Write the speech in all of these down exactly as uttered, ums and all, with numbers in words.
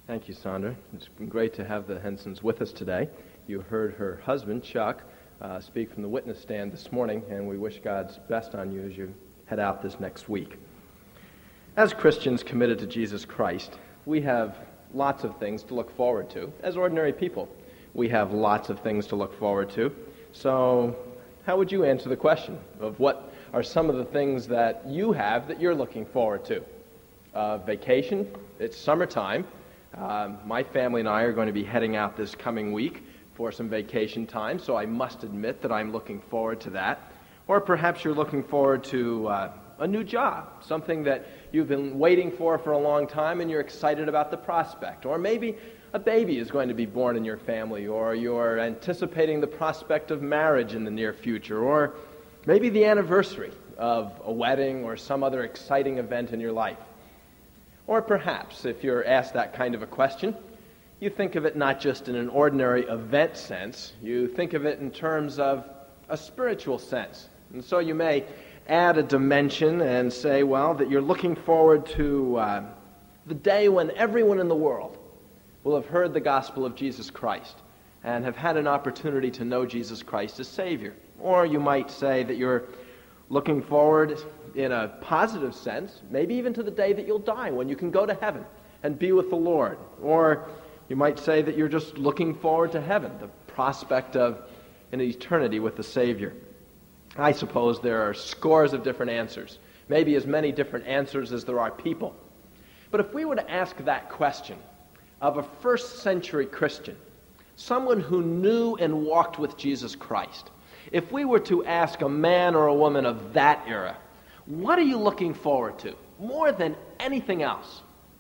Thank you, Sandra. It's been great to have the Hensons with us today. You heard her husband, Chuck, uh, speak from the witness stand this morning, and we wish God's best on you as you head out this next week. As Christians committed to Jesus Christ, we have lots of things to look forward to. As ordinary people, we have lots of things to look forward to. So how would you answer the question of what are some of the things that you have that you're looking forward to? Uh, vacation, it's summertime. Um, my family and I are going to be heading out this coming week for some vacation time, so I must admit that I'm looking forward to that. Or perhaps you're looking forward to uh, a new job, something that you've been waiting for for a long time and you're excited about the prospect. Or maybe a baby is going to be born in your family, or you're anticipating the prospect of marriage in the near future, or maybe the anniversary of a wedding or some other exciting event in your life. Or perhaps, if you're asked that kind of a question, you think of it not just in an ordinary event sense, you think of it in terms of a spiritual sense. And so you may add a dimension and say, well, that you're looking forward to uh, the day when everyone in the world will have heard the gospel of Jesus Christ and have had an opportunity to know Jesus Christ as Savior. Or you might say that you're looking forward in a positive sense, maybe even to the day that you'll die, when you can go to heaven and be with the Lord. Or you might say that you're just looking forward to heaven, the prospect of an eternity with the Savior. I suppose there are scores of different answers, maybe as many different answers as there are people. But if we were to ask that question of a first century Christian, someone who knew and walked with Jesus Christ, if we were to ask a man or a woman of that era, what are you looking forward to more than anything else?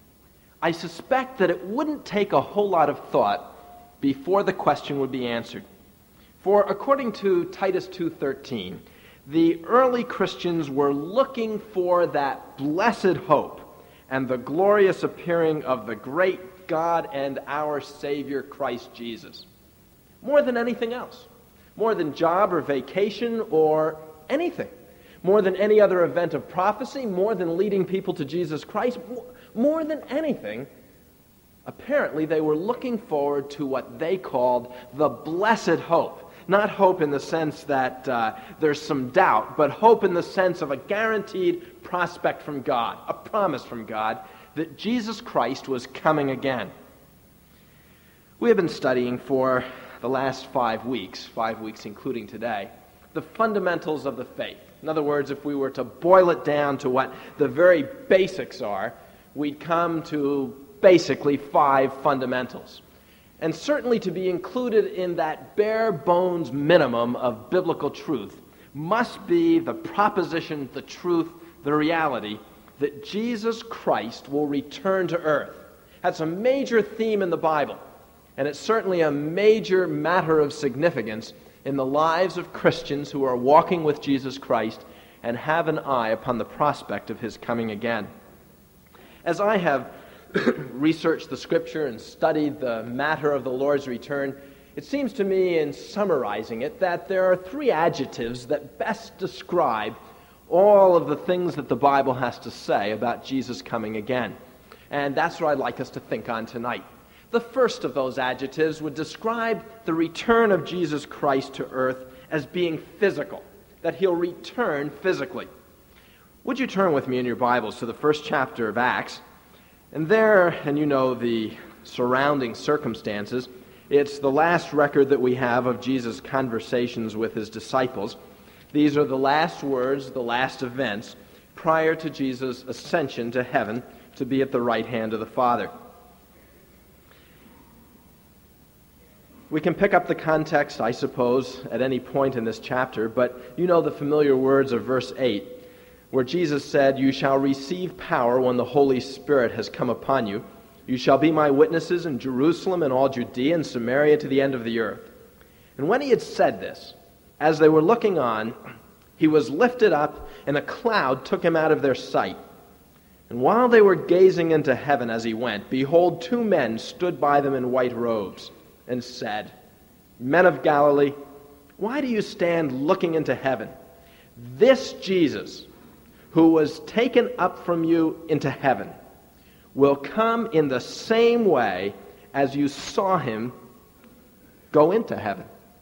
I suspect that it wouldn't take a whole lot of thought before the question would be answered. For according to Titus two thirteen, the early Christians were looking for that blessed hope and the glorious appearing of the great God and our Savior Christ Jesus. More than anything else. More than job or vacation or anything. More than any other event of prophecy, more than leading people to Jesus Christ, more than anything, apparently they were looking forward to what they called the blessed hope. Not hope in the sense that uh, there's some doubt, but hope in the sense of a guaranteed prospect from God, a promise from God that Jesus Christ was coming again. We have been studying for the last five weeks, five weeks including today, the fundamentals of the faith. In other words, if we were to boil it down to what the very basics are, we'd come to basically five fundamentals. And certainly to be included in that bare bones minimum of biblical truth must be the proposition, the truth, the reality that Jesus Christ will return to earth. That's a major theme in the Bible, and it's certainly a major matter of significance in the lives of Christians who are walking with Jesus Christ and have an eye upon the prospect of his coming again. As I have researched the Scripture and studied the matter of the Lord's return, it seems to me, in summarizing it, that there are three adjectives that best describe all of the things that the Bible has to say about Jesus coming again. And that's what I'd like us to think on tonight. The first of those adjectives would describe the return of Jesus Christ to earth as being physical, that he'll return physically. Would you turn with me in your Bibles to the first chapter of Acts? And there, and you know the surrounding circumstances, it's the last record that we have of Jesus' conversations with his disciples. These are the last words, the last events, prior to Jesus' ascension to heaven to be at the right hand of the Father. We can pick up the context, I suppose, at any point in this chapter, but you know the familiar words of verse eight, where Jesus said, "You shall receive power when the Holy Spirit has come upon you. You shall be my witnesses in Jerusalem and all Judea and Samaria to the end of the earth." And when he had said this, as they were looking on, he was lifted up, and a cloud took him out of their sight. And while they were gazing into heaven as he went, behold, two men stood by them in white robes, and said, "Men of Galilee, why do you stand looking into heaven? This Jesus, who was taken up from you into heaven, will come in the same way as you saw him go into heaven.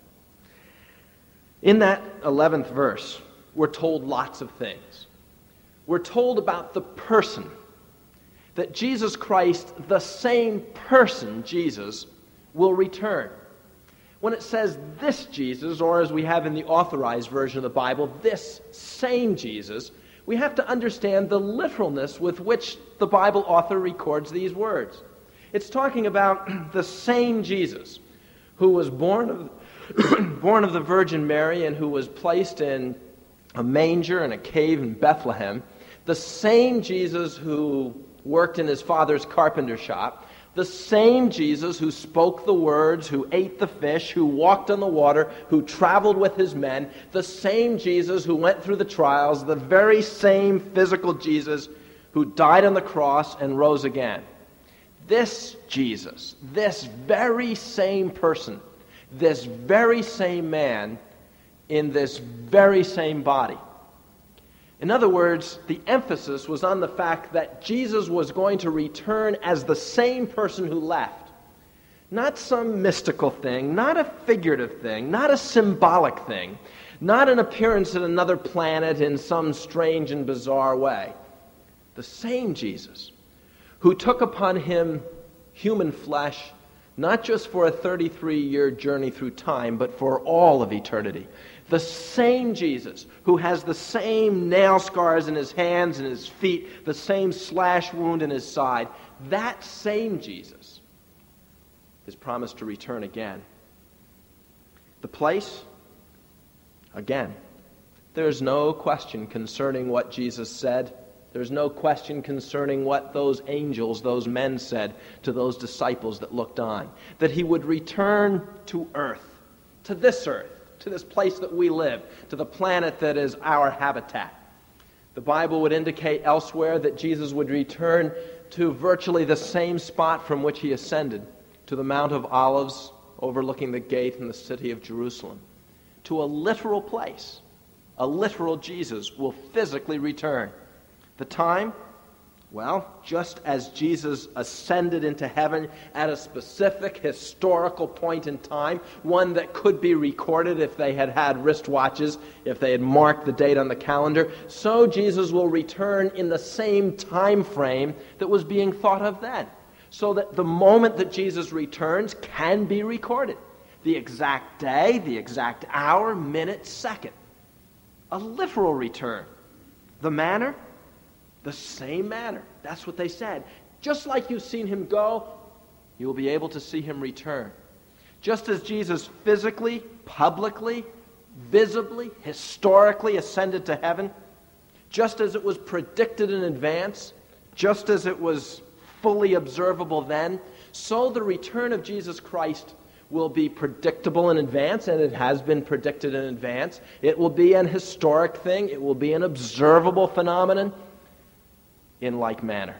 In that eleventh verse, we're told lots of things. We're told about the person, that Jesus Christ, the same person, Jesus, will return. When it says this Jesus, or as we have in the Authorized Version of the Bible, this same Jesus, we have to understand the literalness with which the Bible author records these words. It's talking about the same Jesus who was born of, born of the Virgin Mary and who was placed in a manger in a cave in Bethlehem. The same Jesus who worked in his father's carpenter shop. The same Jesus who spoke the words, who ate the fish, who walked on the water, who traveled with his men. The same Jesus who went through the trials. The very same physical Jesus who died on the cross and rose again. This Jesus, this very same person, this very same man in this very same body. In other words, the emphasis was on the fact that Jesus was going to return as the same person who left. Not some mystical thing, not a figurative thing, not a symbolic thing, not an appearance at another planet in some strange and bizarre way. The same Jesus who took upon him human flesh, not just for a thirty-three-year journey through time, but for all of eternity. The same Jesus who has the same nail scars in his hands and his feet, the same slash wound in his side, that same Jesus is promised to return again. The place? Again. There's no question concerning what Jesus said. There's no question concerning what those angels, those men said to those disciples that looked on. That he would return to earth, to this earth, to this place that we live, to the planet that is our habitat. The Bible would indicate elsewhere that Jesus would return to virtually the same spot from which he ascended, to the Mount of Olives overlooking the gate in the city of Jerusalem. To a literal place. A literal Jesus will physically return. The time? Well, just as Jesus ascended into heaven at a specific historical point in time, one that could be recorded if they had had wristwatches, if they had marked the date on the calendar, so Jesus will return in the same time frame that was being thought of then, so that the moment that Jesus returns can be recorded. The exact day, the exact hour, minute, second. A literal return. The manner? The same manner. That's what they said. Just like you've seen him go, you will be able to see him return. Just as Jesus physically, publicly, visibly, historically ascended to heaven, just as it was predicted in advance, just as it was fully observable then, so the return of Jesus Christ will be predictable in advance, and it has been predicted in advance. It will be an historic thing. It will be an observable phenomenon. In like manner.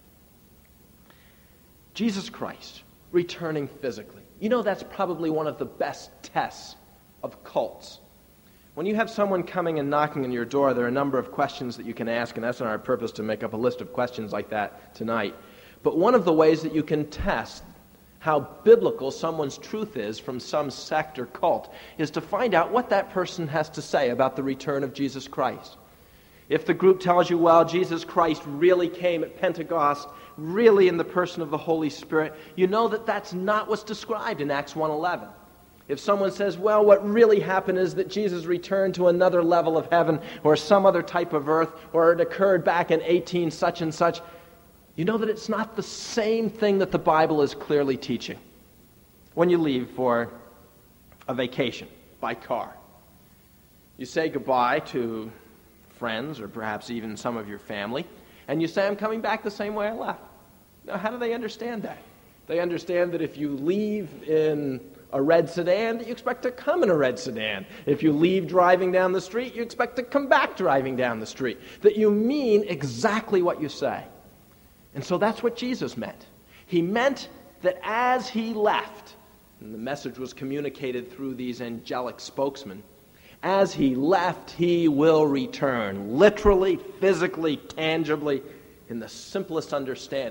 Jesus Christ returning physically. You know, that's probably one of the best tests of cults. When you have someone coming and knocking on your door, there are a number of questions that you can ask, and that's not our purpose to make up a list of questions like that tonight. But one of the ways that you can test how biblical someone's truth is from some sect or cult is to find out what that person has to say about the return of Jesus Christ. If the group tells you, well, Jesus Christ really came at Pentecost, really in the person of the Holy Spirit, you know that that's not what's described in Acts one eleven. If someone says, well, what really happened is that Jesus returned to another level of heaven or some other type of earth, or it occurred back in eighteen such and such, you know that it's not the same thing that the Bible is clearly teaching. When you leave for a vacation by car, you say goodbye to friends or perhaps even some of your family, and you say, I'm coming back the same way I left. Now, how do they understand that? They understand that if you leave in a red sedan, that you expect to come in a red sedan. If you leave driving down the street, you expect to come back driving down the street. That you mean exactly what you say. And so that's what Jesus meant. He meant that as he left, and the message was communicated through these angelic spokesmen, as he left, he will return. Literally, physically, tangibly, in the simplest understanding,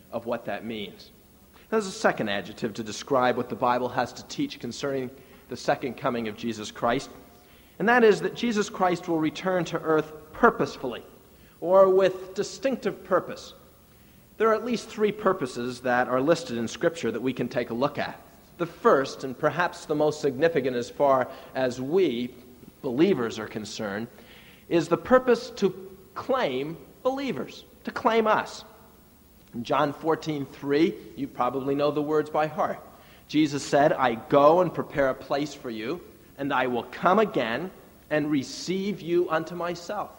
of what that means. There's a second adjective to describe what the Bible has to teach concerning the second coming of Jesus Christ, and that is that Jesus Christ will return to earth purposefully, or with distinctive purpose. There are at least three purposes that are listed in Scripture that we can take a look at. The first, and perhaps the most significant as far as we, believers, are concerned, is the purpose to claim believers, to claim us. In John fourteen three, you probably know the words by heart. Jesus said, "I go and prepare a place for you, and I will come again and receive you unto myself."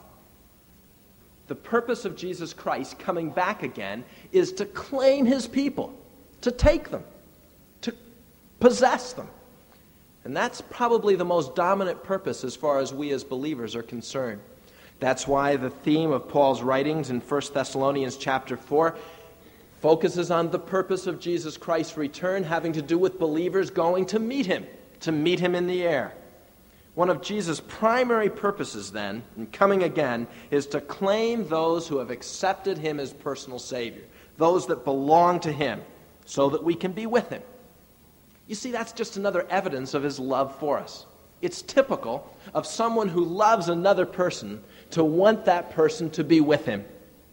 The purpose of Jesus Christ coming back again is to claim his people, to take them, to possess them. And that's probably the most dominant purpose as far as we as believers are concerned. That's why the theme of Paul's writings in First Thessalonians chapter four focuses on the purpose of Jesus Christ's return, having to do with believers going to meet him, to meet him in the air. One of Jesus' primary purposes, then, in coming again, is to claim those who have accepted him as personal Savior, those that belong to him, so that we can be with him. You see, that's just another evidence of his love for us. It's typical of someone who loves another person to want that person to be with him.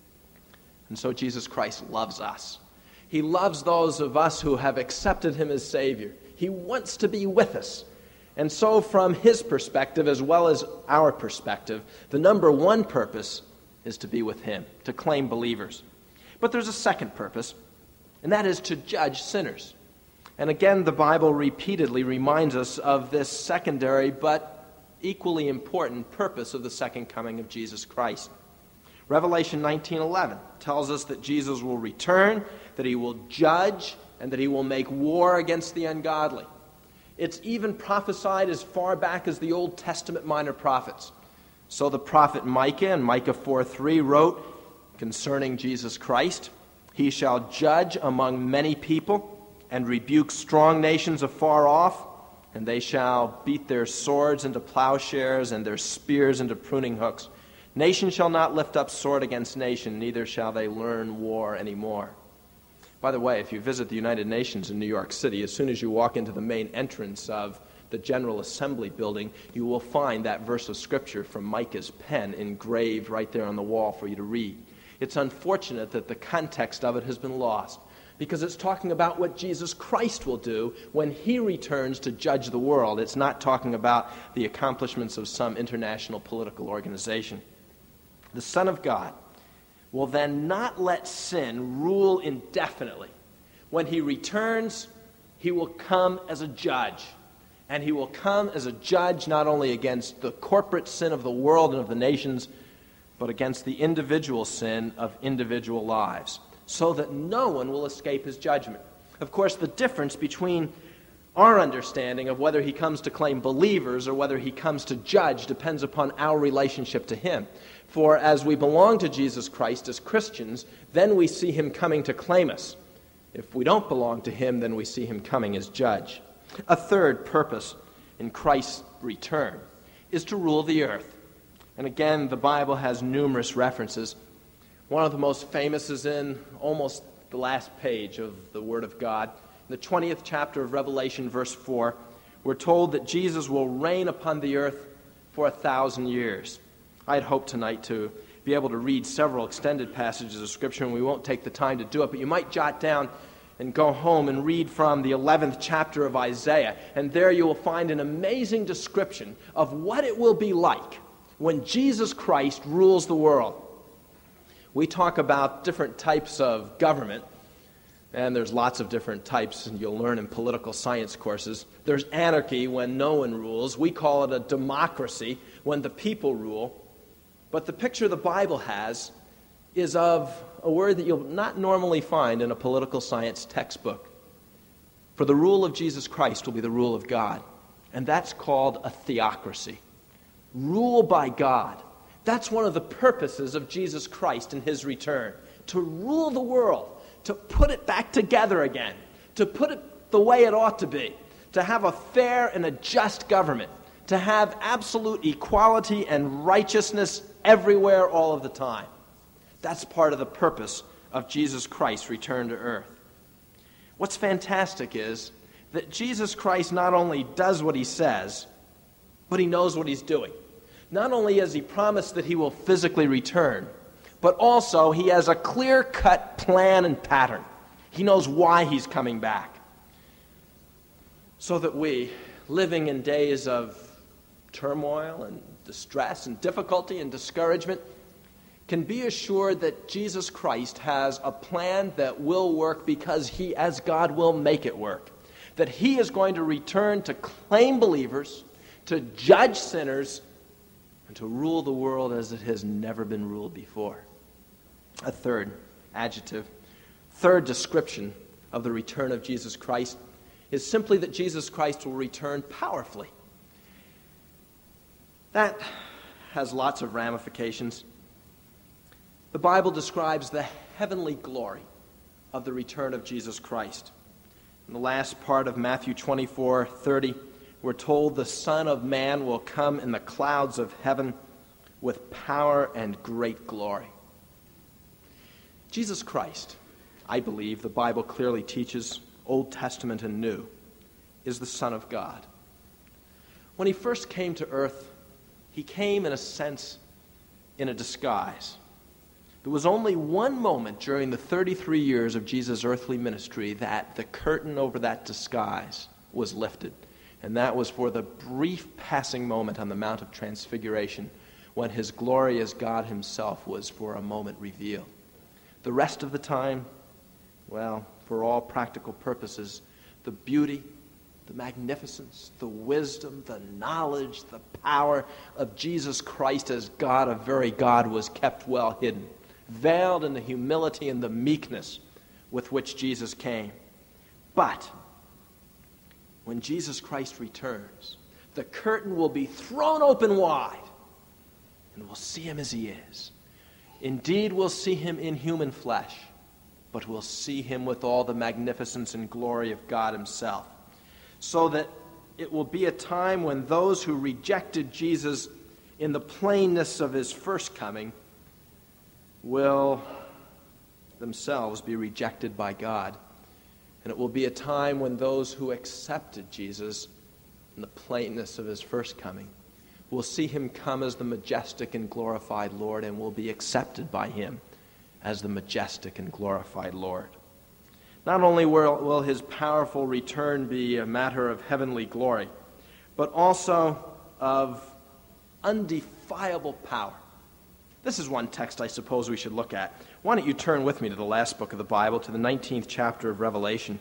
And so Jesus Christ loves us. He loves those of us who have accepted him as Savior. He wants to be with us. And so from his perspective, as well as our perspective, the number one purpose is to be with him, to claim believers. But there's a second purpose, and that is to judge sinners. And again, the Bible repeatedly reminds us of this secondary but equally important purpose of the second coming of Jesus Christ. Revelation nineteen eleven tells us that Jesus will return, that he will judge, and that he will make war against the ungodly. It's even prophesied as far back as the Old Testament minor prophets. So the prophet Micah in Micah four three wrote concerning Jesus Christ, "He shall judge among many people and rebuke strong nations afar off, and they shall beat their swords into plowshares and their spears into pruning hooks. Nation shall not lift up sword against nation, neither shall they learn war anymore." By the way, if you visit the United Nations in New York City, as soon as you walk into the main entrance of the General Assembly building, you will find that verse of Scripture from Micah's pen engraved right there on the wall for you to read. It's unfortunate that the context of it has been lost, because it's talking about what Jesus Christ will do when he returns to judge the world. It's not talking about the accomplishments of some international political organization. The Son of God will then not let sin rule indefinitely. When he returns, he will come as a judge. And he will come as a judge not only against the corporate sin of the world and of the nations, but against the individual sin of individual lives, so that no one will escape his judgment. Of course, the difference between our understanding of whether he comes to claim believers or whether he comes to judge depends upon our relationship to him. For as we belong to Jesus Christ as Christians, then we see him coming to claim us. If we don't belong to him, then we see him coming as judge. A third purpose in Christ's return is to rule the earth. And again, the Bible has numerous references. One of the most famous is in almost the last page of the Word of God. In the twentieth chapter of Revelation, verse four, we're told that Jesus will reign upon the earth for a thousand years. I'd hoped tonight to be able to read several extended passages of Scripture, and we won't take the time to do it, but you might jot down and go home and read from the eleventh chapter of Isaiah, and there you will find an amazing description of what it will be like when Jesus Christ rules the world. We talk about different types of government, and there's lots of different types, and you'll learn in political science courses. There's anarchy when no one rules. We call it a democracy when the people rule. But the picture the Bible has is of a word that you'll not normally find in a political science textbook. For the rule of Jesus Christ will be the rule of God, and that's called a theocracy. Rule by God. That's one of the purposes of Jesus Christ in his return, to rule the world, to put it back together again, to put it the way it ought to be, to have a fair and a just government, to have absolute equality and righteousness everywhere all of the time. That's part of the purpose of Jesus Christ's return to earth. What's fantastic is that Jesus Christ not only does what he says, but he knows what he's doing. Not only has he promised that he will physically return, but also he has a clear-cut plan and pattern. He knows why he's coming back. So that we, living in days of turmoil and distress and difficulty and discouragement, can be assured that Jesus Christ has a plan that will work because he, as God, will make it work. That he is going to return to claim believers, to judge sinners, and to rule the world as it has never been ruled before. A third adjective, third description of the return of Jesus Christ is simply that Jesus Christ will return powerfully. That has lots of ramifications. The Bible describes the heavenly glory of the return of Jesus Christ. In the last part of Matthew twenty-four thirty, we're told the Son of Man will come in the clouds of heaven with power and great glory. Jesus Christ, I believe the Bible clearly teaches, Old Testament and New, is the Son of God. When he first came to earth, he came in a sense in a disguise. There was only one moment during the thirty-three years of Jesus' earthly ministry that the curtain over that disguise was lifted. And that was for the brief passing moment on the Mount of Transfiguration when his glory as God himself was for a moment revealed. The rest of the time, well, for all practical purposes, the beauty, the magnificence, the wisdom, the knowledge, the power of Jesus Christ as God, a very God, was kept well hidden, veiled in the humility and the meekness with which Jesus came. But when Jesus Christ returns, the curtain will be thrown open wide, and we'll see him as he is. Indeed, we'll see him in human flesh, but we'll see him with all the magnificence and glory of God himself. So that it will be a time when those who rejected Jesus in the plainness of his first coming will themselves be rejected by God. And it will be a time when those who accepted Jesus in the plainness of his first coming will see him come as the majestic and glorified Lord and will be accepted by him as the majestic and glorified Lord. Not only will, will his powerful return be a matter of heavenly glory, but also of undefiable power. This is one text I suppose we should look at. Why don't you turn with me to the last book of the Bible, to the nineteenth chapter of Revelation.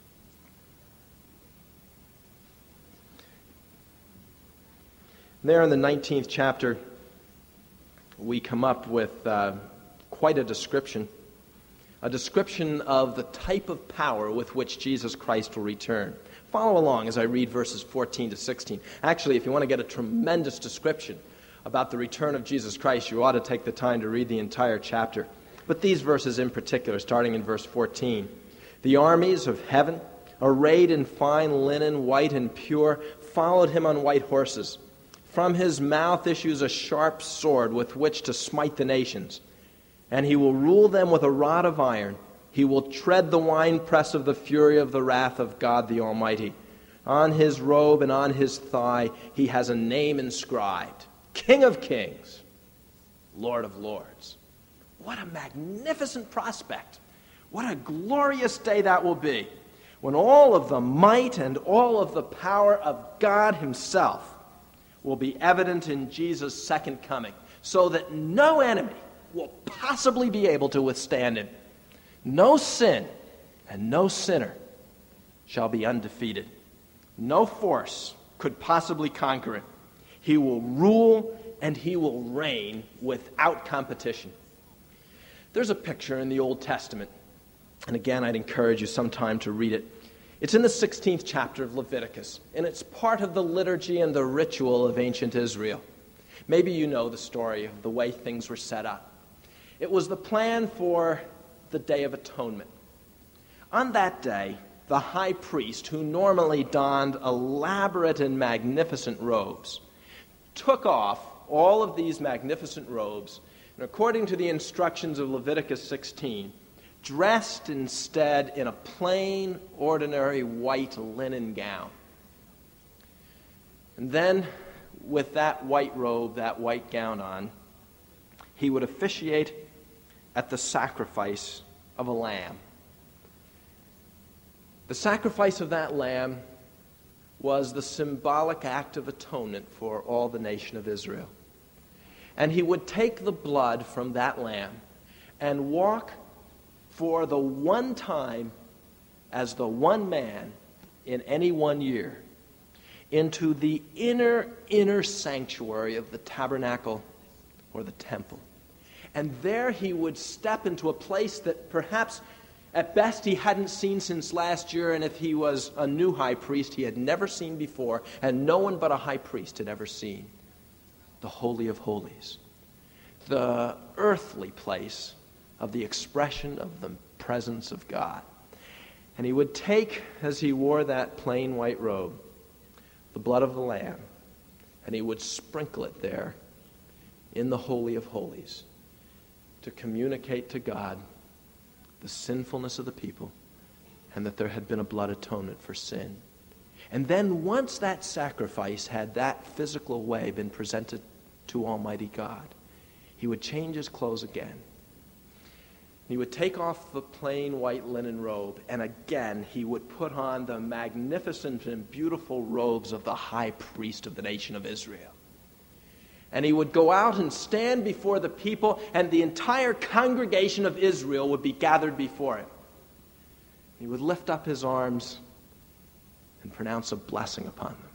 There in the nineteenth chapter, we come up with uh, quite a description, a description of the type of power with which Jesus Christ will return. Follow along as I read verses fourteen to sixteen. Actually, if you want to get a tremendous description about the return of Jesus Christ, you ought to take the time to read the entire chapter. But these verses in particular, starting in verse fourteen. The armies of heaven, arrayed in fine linen, white and pure, followed him on white horses. From his mouth issues a sharp sword with which to smite the nations. And he will rule them with a rod of iron. He will tread the winepress of the fury of the wrath of God the Almighty. On his robe and on his thigh he has a name inscribed, King of Kings, Lord of Lords. What a magnificent prospect. What a glorious day that will be, when all of the might and all of the power of God himself will be evident in Jesus' second coming, so that no enemy will possibly be able to withstand him. No sin and no sinner shall be undefeated. No force could possibly conquer him. He will rule and he will reign without competition. There's a picture in the Old Testament, and again I'd encourage you sometime to read it. It's in the sixteenth chapter of Leviticus, and it's part of the liturgy and the ritual of ancient Israel. Maybe you know the story of the way things were set up. It was the plan for the Day of Atonement. On that day, the high priest, who normally donned elaborate and magnificent robes, took off all of these magnificent robes, and according to the instructions of Leviticus sixteen, dressed instead in a plain, ordinary white linen gown. And then, with that white robe, that white gown on, he would officiate at the sacrifice of a lamb. The sacrifice of that lamb was the symbolic act of atonement for all the nation of Israel. And he would take the blood from that lamb and walk for the one time as the one man in any one year into the inner, inner sanctuary of the tabernacle or the temple. And there he would step into a place that perhaps at best he hadn't seen since last year, and if he was a new high priest, he had never seen before, and no one but a high priest had ever seen. The Holy of Holies. The earthly place of the expression of the presence of God. And he would take, as he wore that plain white robe, the blood of the lamb, and he would sprinkle it there in the Holy of Holies to communicate to God the sinfulness of the people and that there had been a blood atonement for sin. And then once that sacrifice had that physical way been presented to Almighty God, he would change his clothes again. He would take off the plain white linen robe, and again he would put on the magnificent and beautiful robes of the high priest of the nation of Israel. And he would go out and stand before the people, and the entire congregation of Israel would be gathered before him. He would lift up his arms and pronounce a blessing upon them.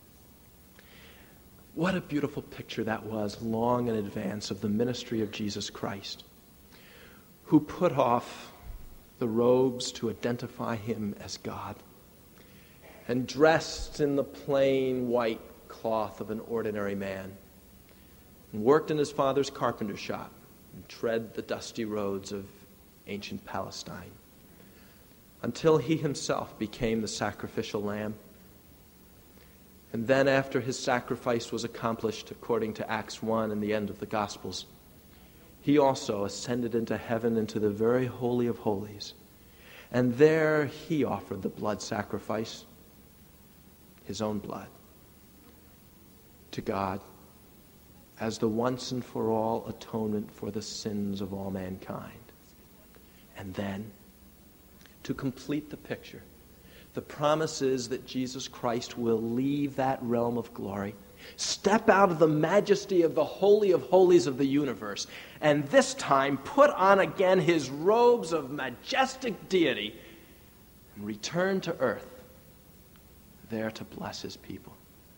What a beautiful picture that was long in advance of the ministry of Jesus Christ, who put off the robes to identify him as God, and dressed in the plain white cloth of an ordinary man, and worked in his father's carpenter shop, and tread the dusty roads of ancient Palestine, until he himself became the sacrificial lamb. And then after his sacrifice was accomplished, according to Acts one and the end of the Gospels, he also ascended into heaven, into the very Holy of Holies. And there he offered the blood sacrifice, his own blood, to God as the once and for all atonement for the sins of all mankind. And then, to complete the picture, the promise is that Jesus Christ will leave that realm of glory, step out of the majesty of the Holy of Holies of the universe, and this time put on again his robes of majestic deity and return to earth, there to bless his people.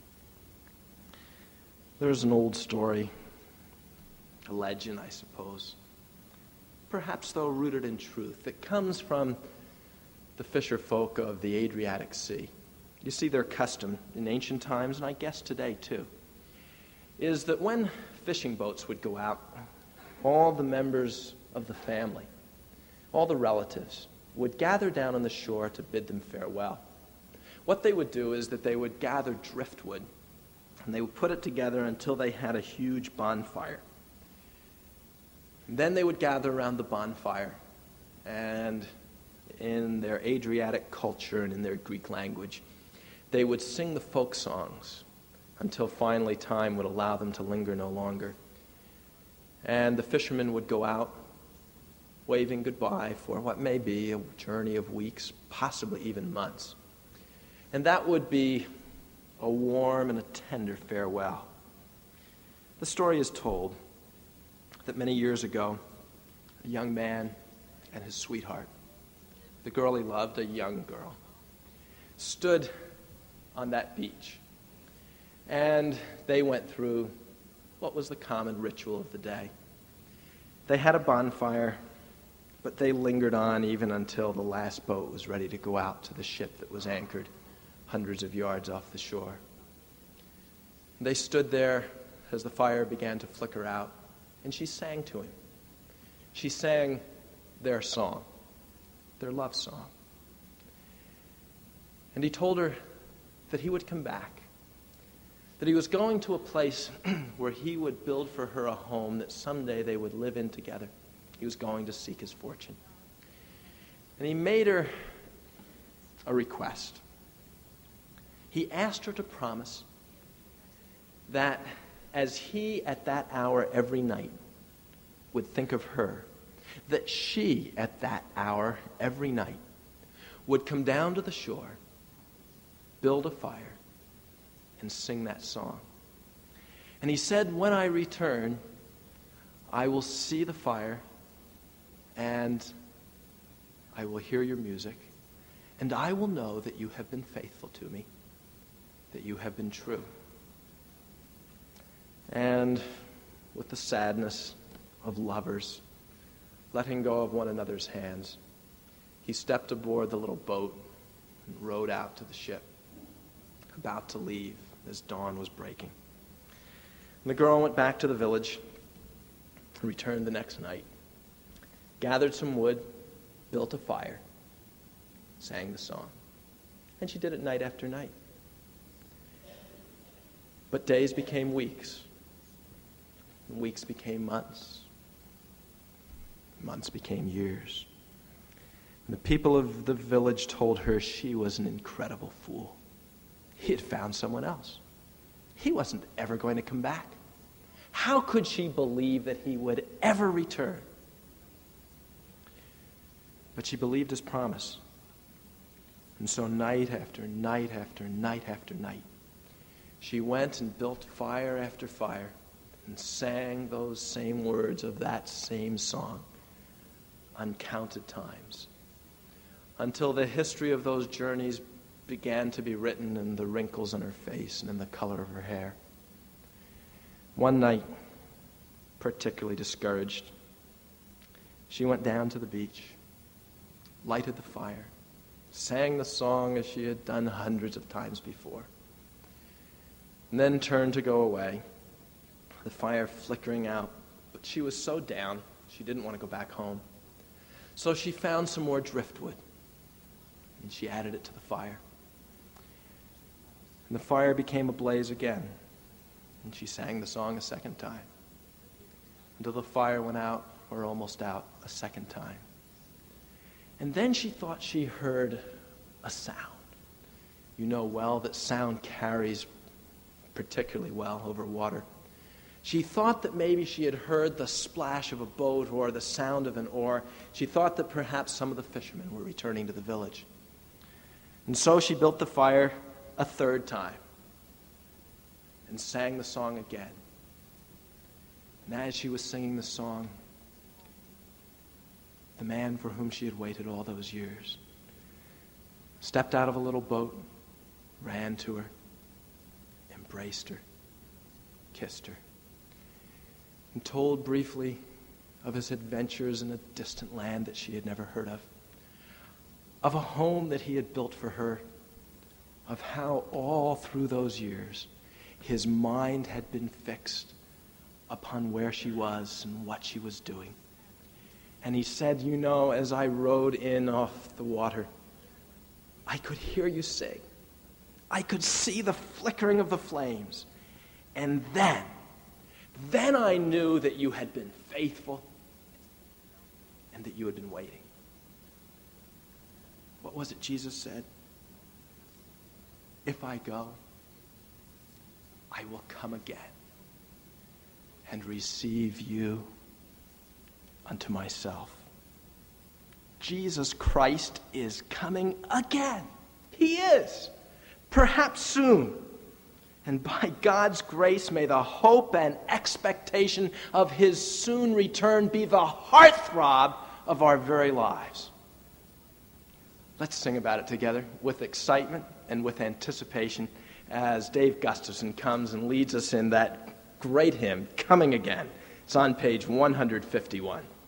There's an old story, a legend, I suppose, perhaps though rooted in truth, that comes from the fisher folk of the Adriatic Sea. You see, their custom in ancient times, and I guess today too, is that when fishing boats would go out, all the members of the family, all the relatives, would gather down on the shore to bid them farewell. What they would do is that they would gather driftwood, and they would put it together until they had a huge bonfire. And then they would gather around the bonfire, and in their Adriatic culture and in their Greek language, they would sing the folk songs until finally time would allow them to linger no longer. And the fishermen would go out, waving goodbye for what may be a journey of weeks, possibly even months. And that would be a warm and a tender farewell. The story is told that many years ago, a young man and his sweetheart, the girl he loved, a young girl, stood on that beach. And they went through what was the common ritual of the day. They had a bonfire, but they lingered on even until the last boat was ready to go out to the ship that was anchored hundreds of yards off the shore. They stood there as the fire began to flicker out, and she sang to him. She sang their song, their love song. And he told her that he would come back, that he was going to a place where he would build for her a home that someday they would live in together. He was going to seek his fortune. And he made her a request. He asked her to promise that as he at that hour every night would think of her, that she at that hour every night would come down to the shore, build a fire, and sing that song. And he said, when I return, I will see the fire, and I will hear your music, and I will know that you have been faithful to me, that you have been true. And with the sadness of lovers letting go of one another's hands, he stepped aboard the little boat and rowed out to the ship, about to leave as dawn was breaking. And the girl went back to the village and returned the next night, gathered some wood, built a fire, sang the song. And she did it night after night. But days became weeks, and weeks became months, months became years. And the people of the village told her she was an incredible fool. He had found someone else. He wasn't ever going to come back. How could she believe that he would ever return? But she believed his promise. And so night after night after night after night, she went and built fire after fire and sang those same words of that same song uncounted times, until the history of those journeys began to be written in the wrinkles on her face and in the color of her hair. One night, particularly discouraged, she went down to the beach, lighted the fire, sang the song as she had done hundreds of times before, and then turned to go away, the fire flickering out. But she was so down, she didn't want to go back home. So she found some more driftwood, and she added it to the fire. And the fire became ablaze again, and she sang the song a second time, until the fire went out, or almost out, a second time. And then she thought she heard a sound. You know well that sound carries particularly well over water. She thought that maybe she had heard the splash of a boat or the sound of an oar. She thought that perhaps some of the fishermen were returning to the village. And so she built the fire a third time and sang the song again. And as she was singing the song, the man for whom she had waited all those years stepped out of a little boat, ran to her, embraced her, kissed her, and told briefly of his adventures in a distant land that she had never heard of, of a home that he had built for her, of how all through those years his mind had been fixed upon where she was and what she was doing. And he said, you know, as I rode in off the water, I could hear you sing. I could see the flickering of the flames. And then, then I knew that you had been faithful and that you had been waiting. What was it Jesus said? If I go, I will come again and receive you unto myself. Jesus Christ is coming again. He is. Perhaps soon. And by God's grace, may the hope and expectation of his soon return be the heartthrob of our very lives. Let's sing about it together with excitement and with anticipation as Dave Gustafson comes and leads us in that great hymn, Coming Again. It's on page one fifty-one.